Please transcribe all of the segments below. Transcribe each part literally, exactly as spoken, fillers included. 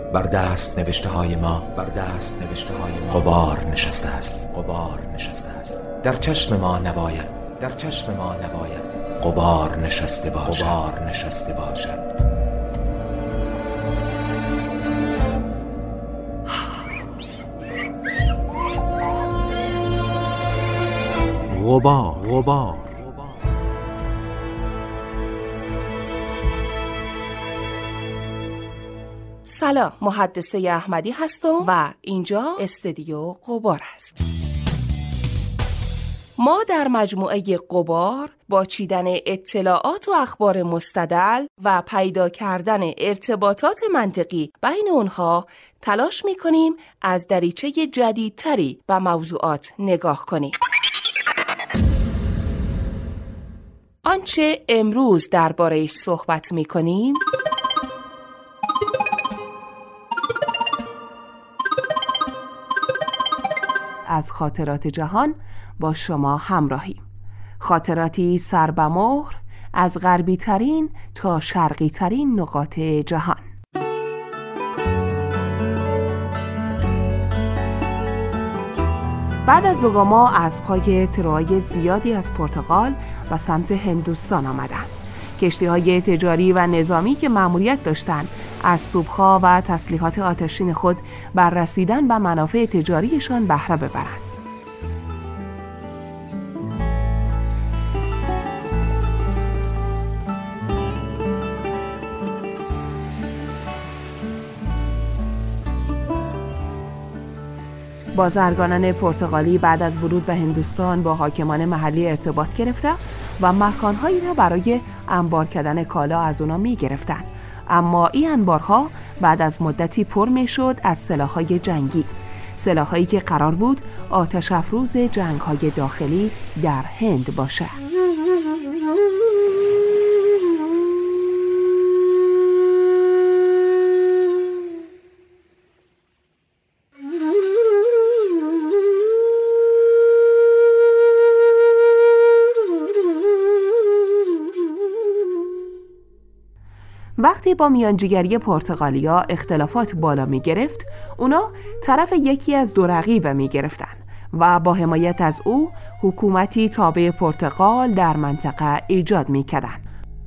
بر دست نوشته های ما بر دست نوشته های ما غبار نشسته است غبار نشسته است در چشم ما نباید در چشم ما نباید غبار نشسته باشد غبار نشسته باشد غبار غبار سلام، محدثه احمدی هستم و اینجا استودیو غبار است. ما در مجموعه غبار با چیدن اطلاعات و اخبار مستدل و پیدا کردن ارتباطات منطقی بین اونها تلاش می‌کنیم از دریچه جدیدتری به موضوعات نگاه کنیم. آنچه امروز درباره‌اش صحبت می‌کنیم از خاطرات جهان با شما همراهیم. خاطراتی سربمهر از غربی ترین تا شرقی ترین نقاط جهان. بعد از دوگاما از پای تروهای زیادی از پرتغال و سمت هندوستان آمدند. کشتی‌های تجاری و نظامی که مأموریت داشتند از توپخا و تسلیحات آتشین خود بر رسیدن به منافع تجاریشان بهره ببرند. بازرگانان پرتغالی بعد از ورود به هندوستان با حاکمان محلی ارتباط گرفته و مکانهایی را برای انبار کردن کالا از اونا می گرفتن. اما این انبارها بعد از مدتی پر می شد از سلاح‌های جنگی، سلاح‌هایی که قرار بود آتش افروز جنگ‌های داخلی در هند باشه. وقتی با میانجیگری پرتغالیا اختلافات بالا می گرفت، اونا طرف یکی از دو رقیب می گرفتن و با حمایت از او حکومتی تابع پرتغال در منطقه ایجاد می کردن.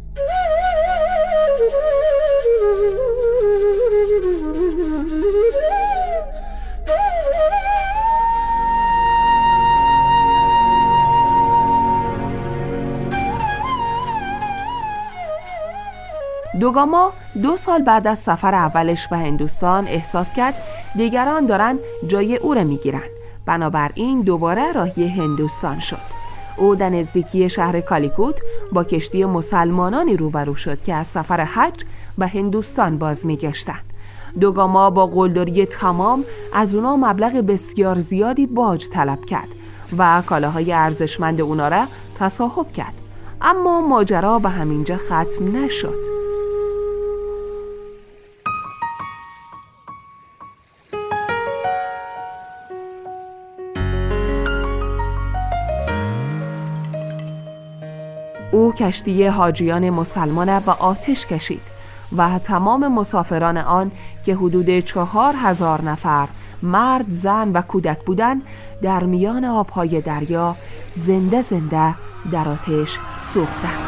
دوگاما دو سال بعد از سفر اولش به هندوستان احساس کرد دیگران دارن جای او را میگیرن. بنابراین دوباره راهی هندوستان شد. او در نزدیکی شهر کالیکوت با کشتی مسلمانانی روبرو شد که از سفر حج به هندوستان باز میگشتن. دوگاما با قلدری تمام از اونا مبلغ بسیار زیادی باج طلب کرد و کالاهای ارزشمند اونا را تصاحب کرد. اما ماجرا به همینجا ختم نشد. او کشتی حاجیان مسلمان به آتش کشید و تمام مسافران آن که حدود چهار هزار نفر مرد، زن و کودک بودند در میان آبهای دریا زنده زنده در آتش سوختند.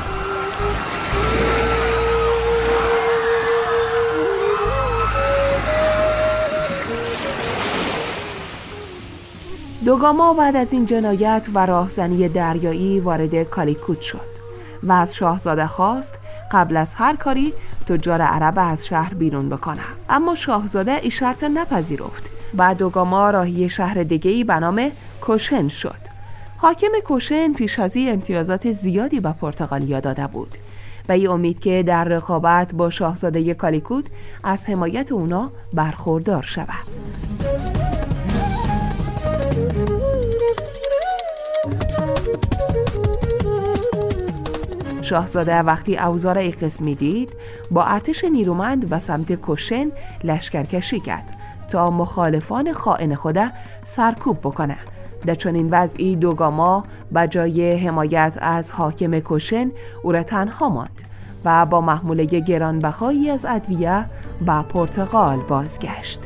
دوگاما بعد از این جنایت و راهزنی دریایی وارد کالیکوت شد و از شاهزاده خواست قبل از هر کاری تجار عرب از شهر بیرون بکنه. اما شاهزاده این شرط نپذیرفت و دوگاما راهی شهر دیگه‌ای به نام کوشن شد. حاکم کوشن پیش از این امتیازات زیادی به پرتغالیا داده بود و این امید که در رقابت با شاهزاده کالیکوت از حمایت اونا برخوردار شود. شاهزاده وقتی اوضاع این قسمی دید با ارتش نیرومند و سمت کوشن لشکرکشی کرد تا مخالفان خائن خود سرکوب بکنه. در چنین وضعی دوگاما بجای حمایت از حاکم کوشن او را تنها ماند و با محموله گرانبهایی از ادویه و پرتغال بازگشت.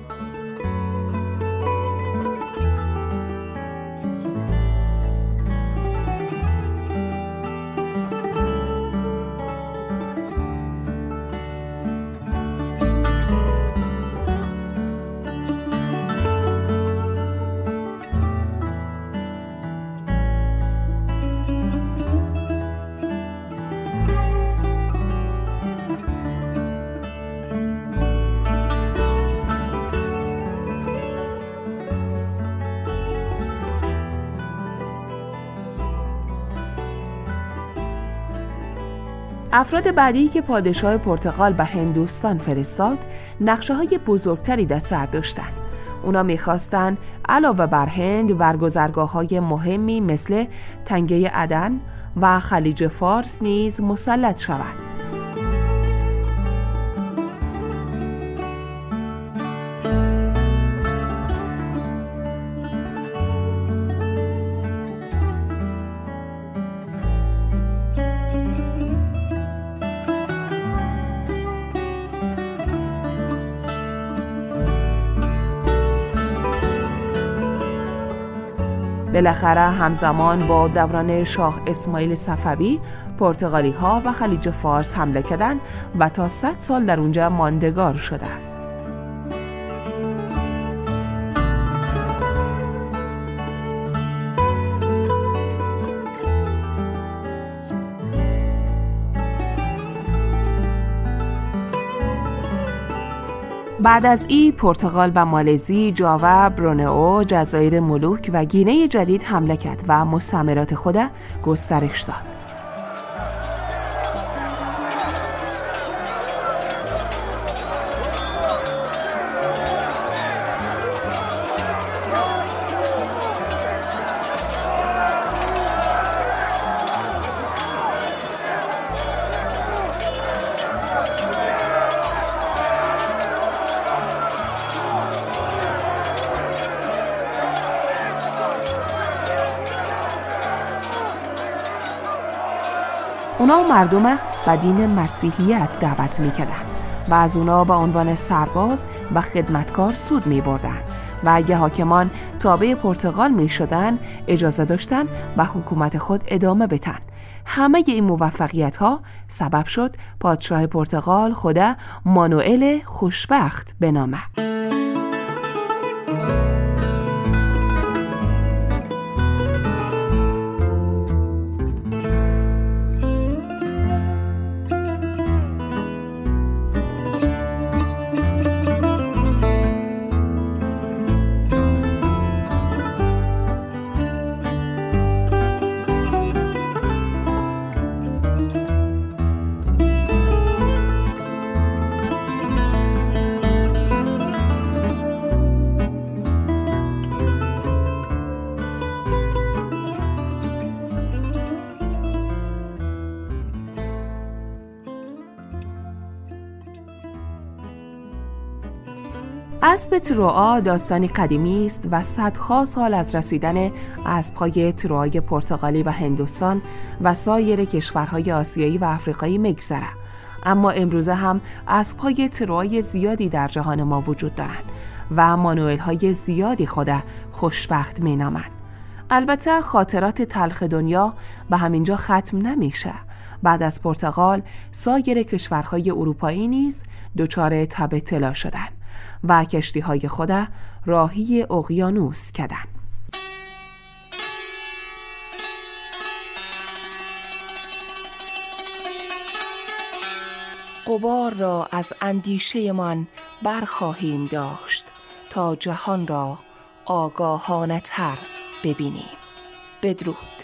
افراد بعدی که پادشاه پرتغال به هندوستان فرستاد نقشه های بزرگتری در سر داشتند. اونا میخواستن علاوه بر هند برگزارگاه های مهمی مثل تنگه عدن و خلیج فارس نیز مسلط شوند. بالاخره همزمان با دوران شاه اسماعیل صفوی پرتغالی ها و خلیج فارس حمله کردند و تا صد سال در اونجا ماندگار شدند. بعد از این پرتغال و مالزی، جاوا، برونئو، جزایر ملوک و گینه جدید حمله کرد و مستعمرات خود گسترش داد. اونا مردم به دین مسیحیت دعوت میکردن و از اونا به عنوان سرباز و خدمتکار سود میبردن و اگه حاکمان تابع پرتغال میشدن اجازه داشتن و حکومت خود ادامه بدن. همه این موفقیت ها سبب شد پادشاه پرتغال خود مانوئل خوشبخت بنامه. اسب تروآ داستانی قدیمی است و صدها سال از رسیدن اسب‌های تروآی پرتغالی و هندوستان و سایر کشورهای آسیایی و آفریقایی می‌گذره. اما امروزه هم اسب‌های تروآی زیادی در جهان ما وجود دارند و مانوئل‌های زیادی خود خوشبخت می‌نامند. البته خاطرات تلخ دنیا به همینجا ختم نمیشه. بعد از پرتغال سایر کشورهای اروپایی نیز دچار تب طلا شدند و کشتی‌های خود راهی اقیانوس کردند. غبار را از اندیشه من برخواهیم داشت تا جهان را آگاهانه تر ببینیم. بدرود.